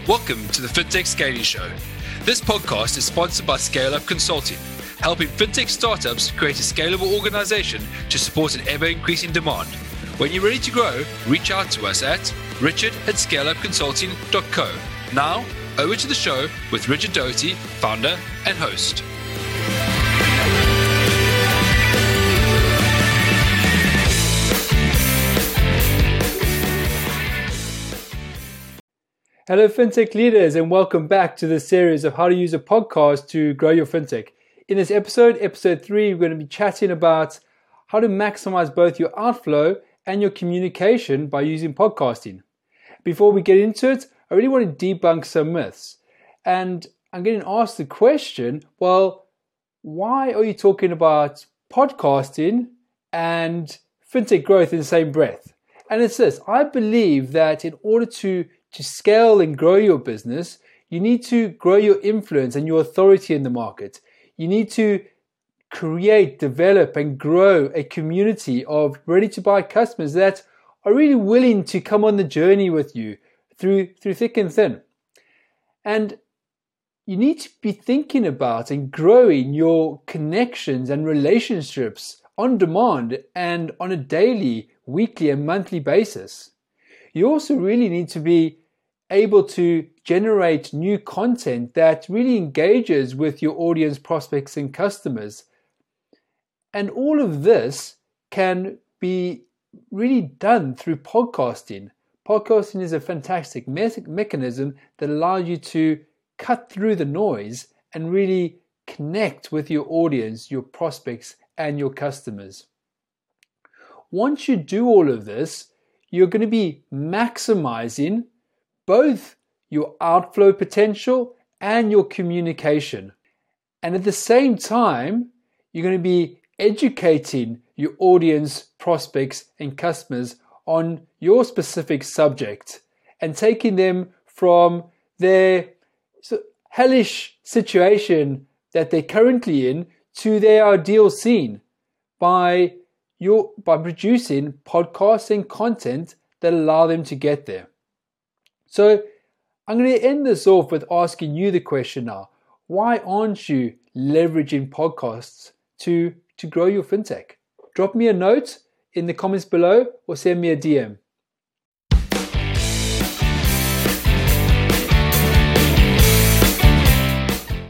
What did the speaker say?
Welcome to the FinTech Scaling Show. This podcast is sponsored by Scale Up Consulting, helping FinTech startups create a scalable organization to support an ever-increasing demand. When you're ready to grow, reach out to us at richard@scaleupconsulting.co. Now, over to the show with Richard Doty, founder and host. Hello FinTech leaders, and welcome back to this series of how to use a podcast to grow your FinTech. In this episode 3, we're going to be chatting about how to maximize both your outflow and your communication by using podcasting. Before we get into it, I really want to debunk some myths. And I'm getting asked the question, well, why are you talking about podcasting and FinTech growth in the same breath? And it's this: I believe that in order to scale and grow your business, you need to grow your influence and your authority in the market. You need to create, develop, and grow a community of ready-to-buy customers that are really willing to come on the journey with you through thick and thin. And you need to be thinking about and growing your connections and relationships on demand and on a daily, weekly, and monthly basis. You also really need to be able to generate new content that really engages with your audience, prospects, and customers. And all of this can be really done through podcasting. Podcasting is a fantastic mechanism that allows you to cut through the noise and really connect with your audience, your prospects, and your customers. Once you do all of this, you're going to be maximizing both your outflow potential and your communication. And at the same time, you're going to be educating your audience, prospects, and customers on your specific subject and taking them from their hellish situation that they're currently in to their ideal scene by producing podcasts and content that allow them to get there. So I'm going to end this off with asking you the question now: why aren't you leveraging podcasts to grow your FinTech? Drop me a note in the comments below or send me a DM.